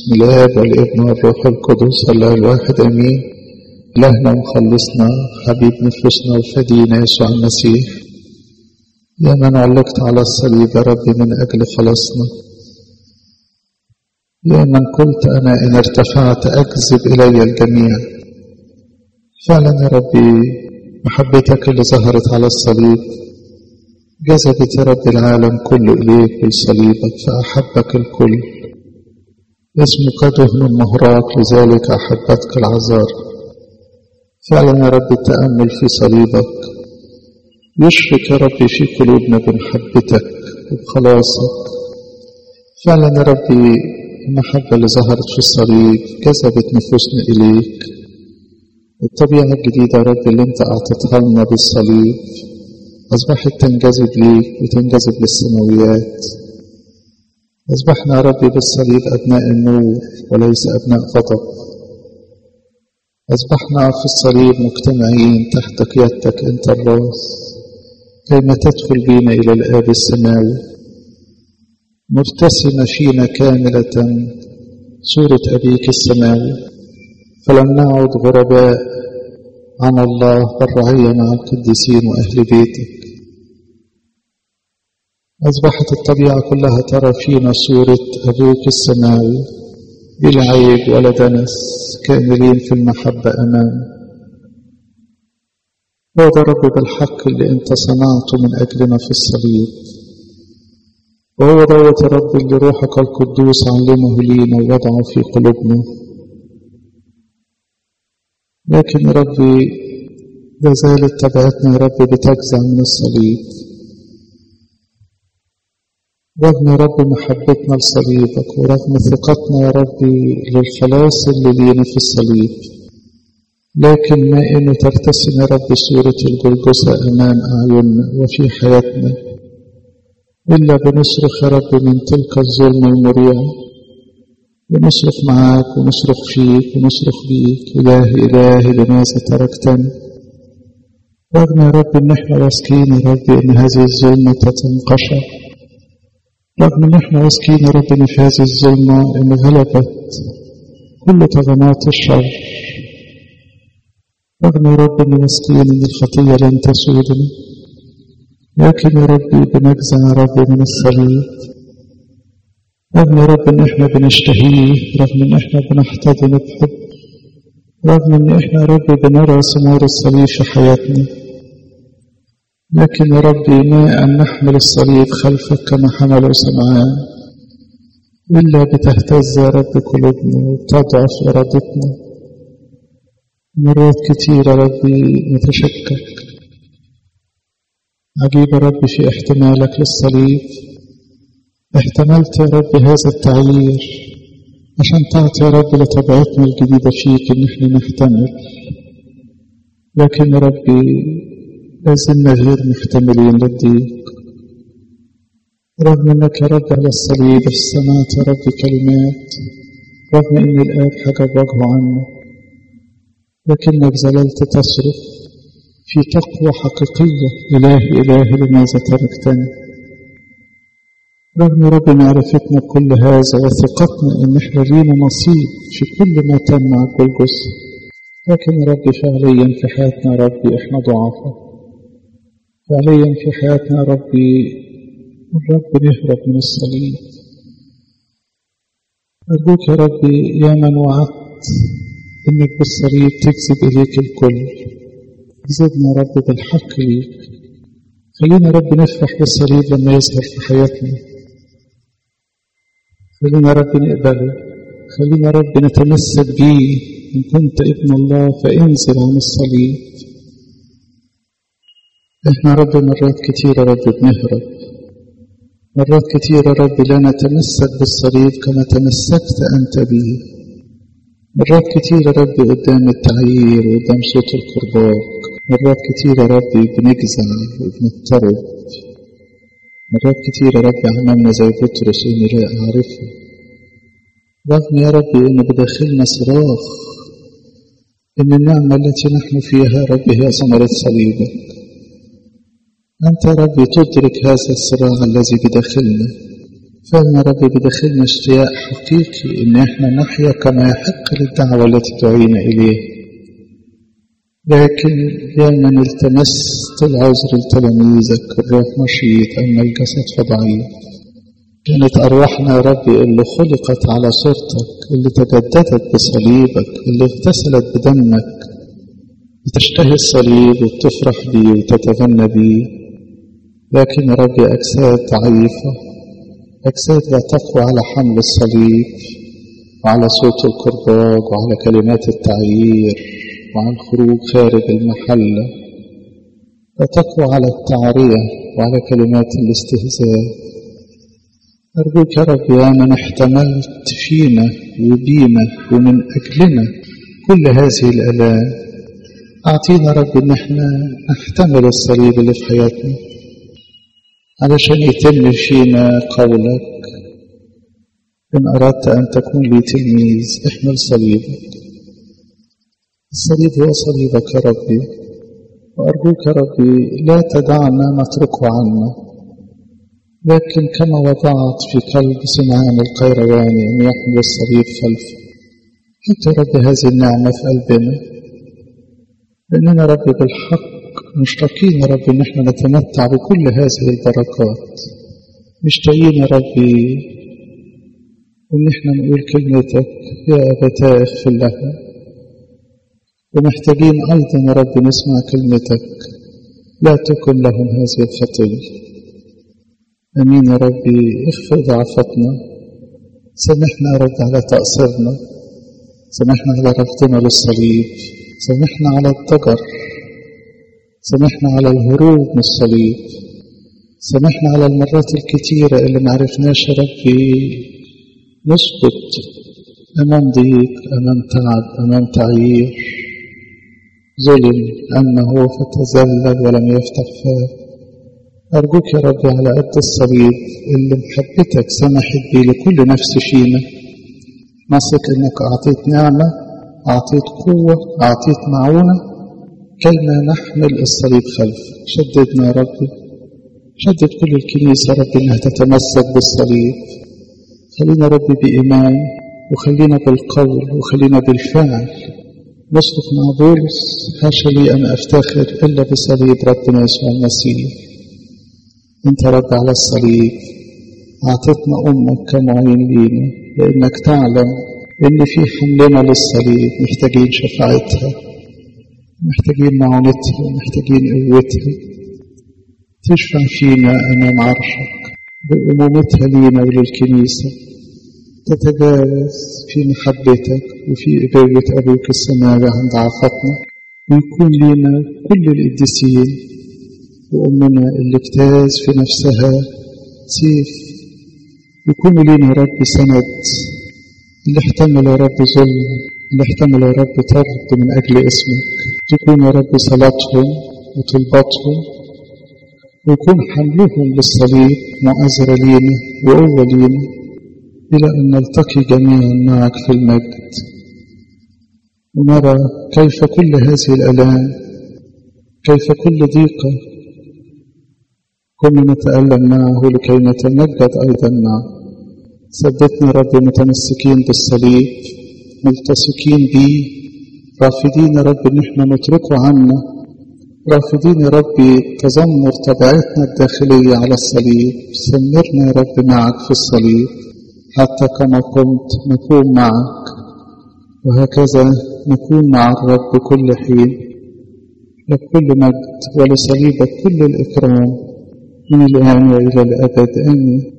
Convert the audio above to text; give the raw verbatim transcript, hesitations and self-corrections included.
باسم الآب والابن والروح القدس الله الواحد امين. إلهنا ومخلصنا حبيب نفوسنا وفدينا يسوع المسيح، يا من علقت على الصليب يا رب من أجل خلاصنا، يا من قلت أنا إن ارتفعت أجذب إلي الجميع. فعلا يا ربي محبتك اللي ظهرت على الصليب جذبت يا رب العالم كله إليك بصليبك فأحبك الكل. اسمك دهن مهراق لذلك أحبتك العذار. فعلا يا رب التأمل في صليبك يشرك يا رب في قلوبنا بمحبتك وبخلاصك. فعلا يا رب المحبة اللي ظهرت في الصليب جذبت نفوسنا إليك. الطبيعة الجديدة يا رب اللي انت أعطتها لنا بالصليب أصبحت تنجذب ليك وتنجذب للسماويات. أصبحنا يا رب بالصليب أبناء النور وليس أبناء غضب. أصبحنا في الصليب مجتمعين تحت قيادتك أنت الراس كيما تدخل بينا إلى الآب السماوي، مرتسمة فينا كاملة صورة أبيك السماوي، فلم نعد غرباء عن الله بل رعية مع القديسين وأهل بيتك. أصبحت الطبيعة كلها ترى فينا صورة أبوك السماوي بلا عيب ولا دنس، كاملين في المحبة أمامه. هو ده رب بالحق اللي انت صنعته من أجلنا في الصليب، وهو دوت يا رب اللي روحك القدوس علمه لينا ووضعه في قلوبنا. لكن يا ربي لا زالت تبعتنا يا رب بتجزع من الصليب، رغم يا رب محبتنا لصليبك ورغم ثقتنا يا رب للخلاص اللي لينا في الصليب، لكن ما إنه ترتسم يا رب صورة الجلجثة أمام أعيننا وفي حياتنا، إلا بنصرخ يا رب من تلك الظلمة المريعة، ونصرخ معاك ونصرخ فيك ونصرخ بيك: إلهي إلهي لماذا تركتني؟ رغم يا رب إن إحنا واثقين يا رب إن هذه الظلمة تتنقشع، رغم إن إحنا واثقين يا رب إن في هذه الظلمة إن غلبت كل طغمات الشر، رغم يا رب إن واثقين إن الخطية لن تسودنا، لكن يا رب بنجزع يا رب من الصليب، رغم يا رب إن إحنا بنشتهيه، رغم إن إحنا بنحتضن بحب، رغم إن إحنا يا رب بنرى ثمار الصليب في حياتنا، لكن يا رب ما أن نحمل الصليب خلفك كما حمله سمعان، إلا بتهتز يا رب قلوبنا وتضعف إرادتنا. مرات كتير يا رب نتشكك. عجيب يا رب في احتمالك للصليب، احتملت يا رب هذا التعيير عشان تعطي يا رب لطبيعتنا الجديدة فيك إن احنا نحتمل، لكن يا رب لازلنا غير محتملين للضيق، رغم انك يا رب على الصليب سمعت يا رب كلمات، رغم ان الآب حجب وجهه عنه، لكنك زللت تصرخ في تقوى حقيقية: إلهي إلهي لماذا تركتني؟ رغم رب معرفتنا بكل هذا وثقتنا ان احنا لينا نصيب في كل ما تم مع الجلجثة، لكن يا رب فعليا في حياتنا يا رب احنا ضعفاء، فعليا في حياتنا يا رب الرب نهرب من الصليب. أرجوك يا رب يا من وعدت إنك بالصليب تجذب إليك الكل، اجذبنا يا رب بالحق ليك. خلينا يا رب نفرح بالصليب لما يظهر في حياتنا، خلينا يا رب نقبله، خلينا يا رب نتمسك بيه. إن كنت ابن الله فانزل عن الصليب. احنا يا رب مرات كتير يا رب بنهرب، مرات كتير يا رب لا نتمسك بالصليب كما تمسكت أنت به، مرات كتير يا رب قدام التعيير وقدام صوت الكرباج، مرات كتير يا رب بنجزع وبنضطرب، مرات كتير يا رب عملنا زي بطرس إني لا أعرفه، رغم يا رب إن بداخلنا صراخ إن النعمة التي نحن فيها يا رب هي ثمرة صليبك. أنت يا رب تدرك هذا الصراع الذي بداخلنا، فإن ربي بداخلنا اشتياق حقيقي إن إحنا نحيا كما يحق للدعوة التي دعينا إليه. لكن يا من التمست العذر لتلاميذك الروح نشيط أما الجسد فضعيف. كانت أرواحنا يا ربي اللي خلقت على صورتك، اللي تجددت بصليبك، اللي اغتسلت بدمك، بتشتهي الصليب وبتفرح بيه وتتغنى بيه. لكن يا ربي أجساد ضعيفة، أجساد لا تقوى على حمل الصليب وعلى صوت القرباج وعلى كلمات التعيير وعلى الخروج خارج المحلة، لا تقوى على التعرية وعلى كلمات الاستهزاء. أرجوك يا رب يا من احتملت فينا وبينا ومن أجلنا كل هذه الآلام، أعطينا رب إن احنا نحتمل الصليب اللي في حياتنا علشان يتم فينا قولك: إن أردت أن تكون لي تلميذ احمل صليبك. الصليب هو صليبك يا ربي، وأرجوك يا ربي لا تدعنا نتركه عنا، لكن كما وضعت في قلب سمعان القيرواني أن يحمل الصليب خلفه، حط يا رب هذه النعمة في قلبنا، لأننا رب بالحق مشتاقين يا رب إن احنا نتمتع بكل هذه البركات، مشتاقين يا ربي إن احنا نقول كلمتك يا أبتاه اغفر لها، ومحتاجين أيضا يا رب نسمع كلمتك لا تكن لهم هذه الخطية. أمين يا ربي، اغفر ضعفتنا، سامحنا يا رب على تقصيرنا، سامحنا على رفضنا للصليب، سامحنا على الضجر، سامحنا على الهروب من الصليب، سامحنا على المرات الكتيرة اللي معرفناش يا ربي نسكت أمام ضيق، أمام تعب، أمام تعيير، ظلم أنه فتذلل ولم يفتح فاه. أرجوك يا ربي على قد الصليب اللي محبتك سمحت بيه لكل نفس فينا، نثق إنك أعطيت نعمة، أعطيت قوة، أعطيت معونة كيما نحمل الصليب خلف. شددنا يا ربي، شدد كل الكنيسة يا ربي إنها تتمسك بالصليب. خلينا يا ربي بإيمان، وخلينا بالقول، وخلينا بالفعل نصدق مع بولس: حاشا لي أن أفتخر إلا بصليب ربنا يسوع المسيح. أنت رب على الصليب أعطتنا أمك كمعين لينا، لأنك تعلم إن في حملنا للصليب محتاجين شفاعتها، محتاجين معونتها، محتاجين قوتها. تشفع فينا أمام عرشك بأمومتها لينا وللكنيسة، تتجاوز في محبتك وفي إباوة أبوك السماوي عن ضعفتنا، ويكون لينا كل القديسين وأمنا اللي اجتاز في نفسها سيف، يكون لينا يا رب سند، اللي احتمل يا رب ظلم، اللي احتمل يا رب طرد من أجل اسمك، تكون يا رب صلاتهم وطلباتهم، ويكون حملهم للصليب مؤازرة لينا وقوة لينا، إلى أن نلتقي جميعا معك في المجد، ونرى كيف كل هذه الآلام، كيف كل ضيقة كنا نتألم معه لكي نتمجد أيضا معه. سددنا رب متمسكين بالصليب، ملتصقين به، رافضين يا رب ان احنا نتركه عنا، رافضين يا رب تذمر طبيعتنا الداخلية على الصليب. سمرنا يا رب معك في الصليب حتى كما قمت نكون معك، وهكذا نكون مع الرب كل حين. لك كل مجد ولصليبك كل الإكرام من الآن وإلى الأبد. آمين.